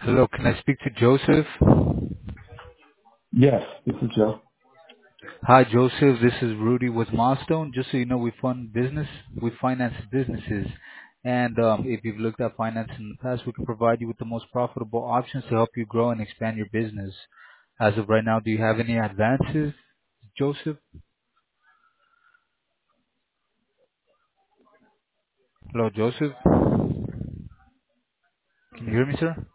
Hello, can I speak to Joseph? Yes, this is Joe. Hi, Joseph. This is Rudy with Milestone. Just so you know, we finance businesses, and if you've looked at finance in the past, we can provide you with the most profitable options to help you grow and expand your business. As of right now, do you have any advances, Joseph? Hello, Joseph. Can you hear me, sir?